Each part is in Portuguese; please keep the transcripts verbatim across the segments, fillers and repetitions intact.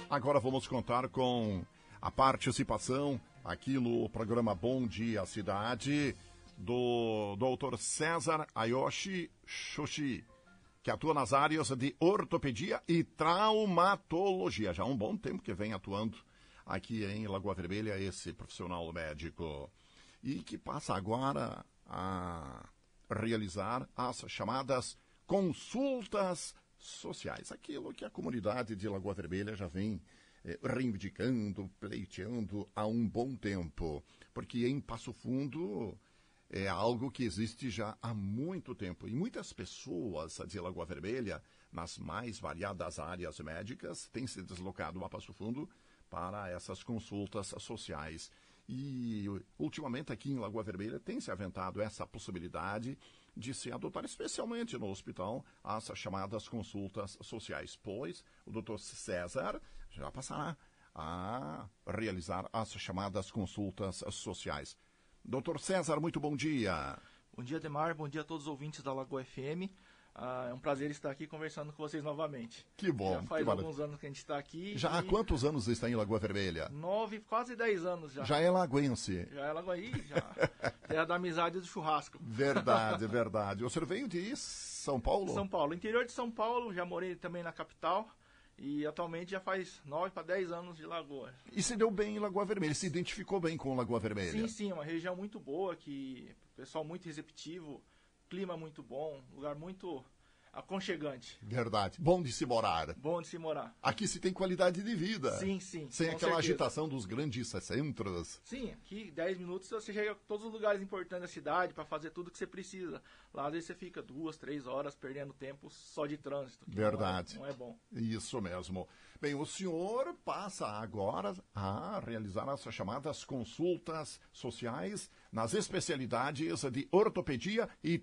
Agora vamos contar com a participação aqui no programa Bom Dia Cidade do doutor César Ayoshi Shoshi, que atua nas áreas de ortopedia e traumatologia. Já há um bom tempo que vem atuando aqui em Lagoa Vermelha esse profissional médico. E que passa agora a realizar as chamadas consultas sociais. Aquilo que a comunidade de Lagoa Vermelha já vem eh, reivindicando, pleiteando há um bom tempo. Porque em Passo Fundo é algo que existe já há muito tempo. E muitas pessoas de Lagoa Vermelha, nas mais variadas áreas médicas, têm se deslocado a Passo Fundo para essas consultas sociais. E, ultimamente, aqui em Lagoa Vermelha, tem se aventado essa possibilidade de se adotar, especialmente no hospital, as chamadas consultas sociais, pois o doutor César já passará a realizar as chamadas consultas sociais. doutor César, muito bom dia. Bom dia, Ademar. Bom dia a todos os ouvintes da Lagoa F M. Ah, é um prazer estar aqui conversando com vocês novamente. Que bom. Já faz que alguns anos que a gente está aqui. Já e... há quantos anos está em Lagoa Vermelha? Nove, quase dez anos já. Já é lagoense. Já é lagoaí, já. Terra da amizade e do churrasco. Verdade, verdade. O senhor veio de São Paulo? São Paulo. Interior de São Paulo, já morei também na capital. E atualmente já faz nove para dez anos de Lagoa. E se deu bem em Lagoa Vermelha? Se identificou bem com Lagoa Vermelha? Sim, sim. Uma região muito boa, que pessoal muito receptivo, clima muito bom, lugar muito aconchegante. Verdade. Bom de se morar. Bom de se morar. Aqui se tem qualidade de vida. Sim, sim. Sem aquela certeza. agitação dos grandes centros. Sim, aqui dez minutos você chega a todos os lugares importantes da cidade para fazer tudo que você precisa. Lá às vezes você fica duas, três horas perdendo tempo só de trânsito. Verdade. Não é, não é bom. Isso mesmo. Bem, o senhor passa agora a realizar as chamadas consultas sociais nas especialidades de ortopedia e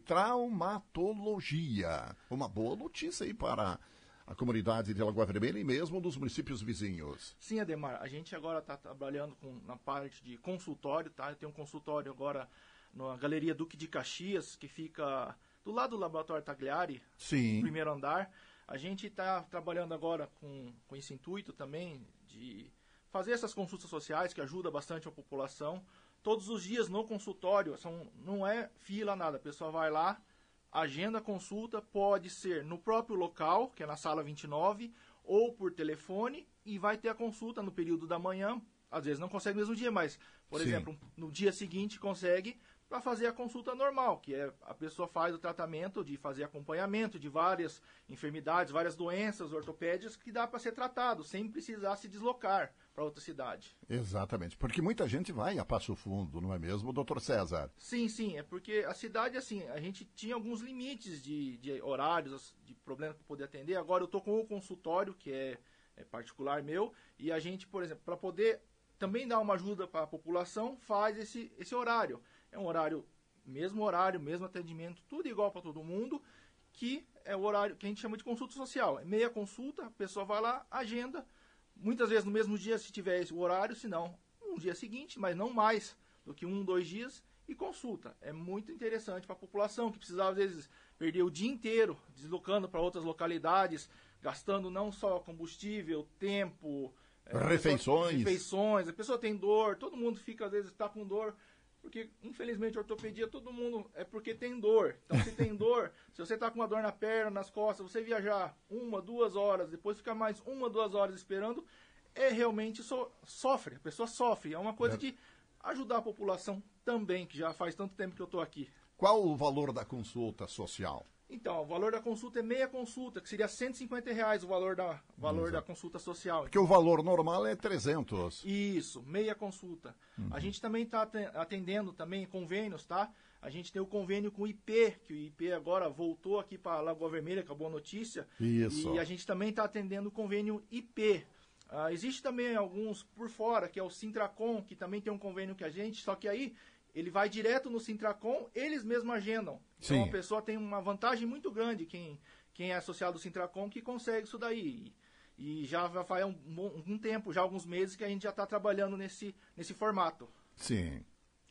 traumatologia. Uma boa notícia aí para a comunidade de Lagoa Vermelha e mesmo dos municípios vizinhos. Sim, Ademar, a gente agora está trabalhando com, na parte de consultório, tá? Eu tenho um consultório agora na Galeria Duque de Caxias, que fica do lado do Laboratório Tagliari, Sim. no primeiro andar. A gente está trabalhando agora com, com esse intuito também de fazer essas consultas sociais, que ajuda bastante a população. Todos os dias no consultório, são, não é fila nada, a pessoa vai lá, agenda a consulta, pode ser no próprio local, que é na sala vinte e nove, ou por telefone, e vai ter a consulta no período da manhã. Às vezes não consegue no mesmo dia, mas, por Sim. exemplo, no dia seguinte consegue para fazer a consulta normal, que é a pessoa faz o tratamento de fazer acompanhamento de várias enfermidades, várias doenças ortopédicas que dá para ser tratado, sem precisar se deslocar para outra cidade. Exatamente, porque muita gente vai a Passo Fundo, não é mesmo, doutor César? Sim, sim, é porque a cidade, assim, a gente tinha alguns limites de, de horários, de problemas para poder atender. Agora eu estou com o consultório, que é, é particular meu, e a gente, por exemplo, para poder também dar uma ajuda para a população, faz esse, esse horário. É um horário, mesmo horário, mesmo atendimento, tudo igual para todo mundo, que é o horário que a gente chama de consulta social. É meia consulta, a pessoa vai lá, agenda, muitas vezes no mesmo dia se tiver o horário, se não, um dia seguinte, mas não mais do que um, dois dias, e consulta. É muito interessante para a população, que precisava às vezes perder o dia inteiro deslocando para outras localidades, gastando não só combustível, tempo, é, refeições. refeições, a pessoa tem dor, todo mundo fica às vezes está com dor, porque infelizmente ortopedia todo mundo é porque tem dor. Então se tem dor, se você está com uma dor na perna, nas costas, você viajar uma, duas horas, depois ficar mais uma, duas horas esperando, é realmente so, sofre, a pessoa sofre. É uma coisa é. de ajudar a população também, que já faz tanto tempo que eu estou aqui. Qual o valor da consulta social? Então, o valor da consulta é meia consulta, que seria cento e cinquenta reais o valor da, valor da consulta social. Porque o valor normal é trezentos. Isso, meia consulta. Uhum. A gente também está atendendo também convênios, tá? A gente tem o convênio com o I P, que o I P agora voltou aqui para Lagoa Vermelha, acabou a notícia. Isso. E a gente também está atendendo o convênio I P. Uh, existe também alguns por fora, que é o Sintracom, que também tem um convênio com a gente, só que aí ele vai direto no Sintracom, eles mesmos agendam. Sim. Então a pessoa tem uma vantagem muito grande, quem, quem é associado ao Sintracom, que consegue isso daí. E, e já vai um, um tempo, já alguns meses, que a gente já está trabalhando nesse, nesse formato. Sim.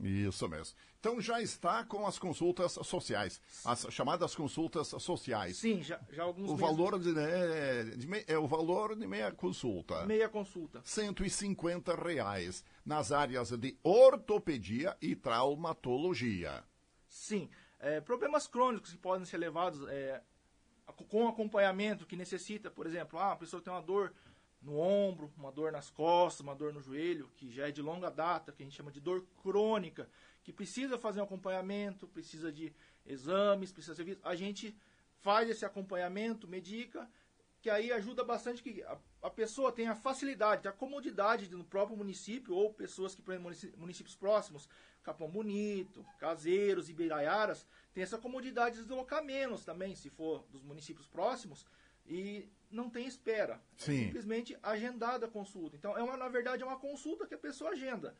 Isso mesmo. Então já está com as consultas sociais, as chamadas consultas sociais. Sim, já, já alguns o meses. valor de, é, de me, é o valor de meia consulta. Meia consulta. cento e cinquenta reais nas áreas de ortopedia e traumatologia. Sim, é, problemas crônicos que podem ser levados é, com acompanhamento, que necessita, por exemplo, ah, a pessoa tem uma dor no ombro, uma dor nas costas, uma dor no joelho, que já é de longa data, que a gente chama de dor crônica, que precisa fazer um acompanhamento, precisa de exames, precisa ser visto. A gente faz esse acompanhamento, medica, que aí ajuda bastante que a, a pessoa tenha facilidade, a comodidade de, no próprio município, ou pessoas que, por exemplo, municípios próximos, Capão Bonito, Caseiros, Ibiraiaras, tem essa comodidade de deslocar menos também, se for dos municípios próximos, e não tem espera. Sim. É simplesmente agendada a consulta. Então, é uma, na verdade, é uma consulta que a pessoa agenda.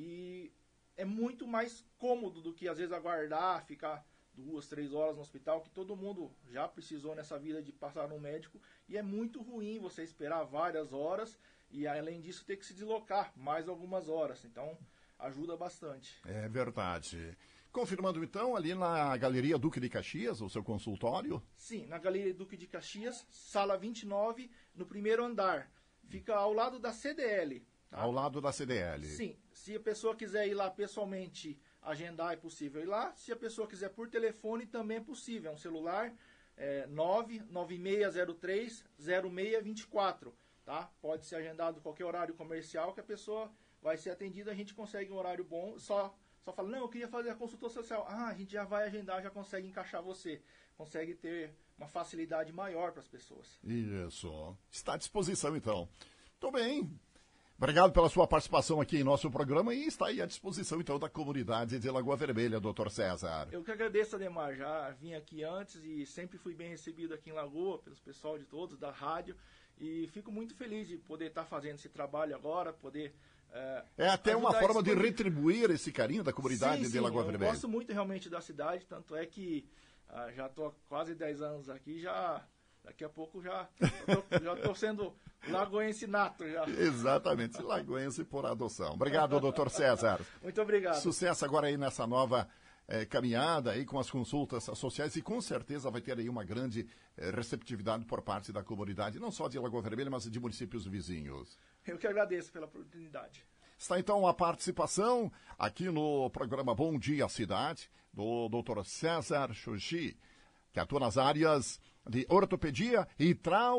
E é muito mais cômodo do que, às vezes, aguardar, ficar duas, três horas no hospital, que todo mundo já precisou nessa vida de passar no médico. E é muito ruim você esperar várias horas e, além disso, ter que se deslocar mais algumas horas. Então, ajuda bastante. É verdade. Confirmando, então, ali na Galeria Duque de Caxias, o seu consultório? Sim, na Galeria Duque de Caxias, sala vinte e nove, no primeiro andar. Fica ao lado da C D L. Tá? Ao lado da C D L. Sim, se a pessoa quiser ir lá pessoalmente agendar, é possível ir lá. Se a pessoa quiser por telefone, também é possível. É um celular é, nove nove seis zero três zero seis dois quatro. Tá? Pode ser agendado qualquer horário comercial que a pessoa vai ser atendida. A gente consegue um horário bom, só... Só fala, não, eu queria fazer a consulta social. Ah, a gente já vai agendar, já consegue encaixar você. Consegue ter uma facilidade maior para as pessoas. Isso. Está à disposição, então. Muito bem. Obrigado pela sua participação aqui em nosso programa e está aí à disposição, então, da comunidade de Lagoa Vermelha, doutor César. Eu que agradeço, Ademar. Já vim aqui antes e sempre fui bem recebido aqui em Lagoa, pelos pessoal de todos, da rádio. E fico muito feliz de poder estar fazendo esse trabalho agora, poder... É, é até uma forma de retribuir esse carinho da comunidade sim, de Lagoa sim, Vermelha. Eu gosto muito realmente da cidade, tanto é que ah, já estou há quase dez anos aqui, já daqui a pouco já estou sendo lagoense nato. Já. Exatamente, lagoense por adoção. Obrigado, doutor César. Muito obrigado. Sucesso agora aí nessa nova é, caminhada aí com as consultas sociais e com certeza vai ter aí uma grande é, receptividade por parte da comunidade, não só de Lagoa Vermelha, mas de municípios vizinhos. Eu que agradeço pela oportunidade. Está então a participação aqui no programa Bom Dia Cidade, do doutor César Xuxi, que atua nas áreas de ortopedia e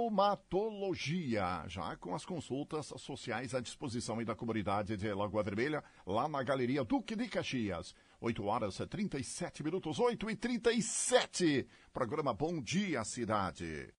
traumatologia, já com as consultas sociais à disposição aí da comunidade de Lagoa Vermelha, lá na Galeria Duque de Caxias. oito horas e trinta e sete minutos, oito e trinta e sete. Programa Bom Dia Cidade.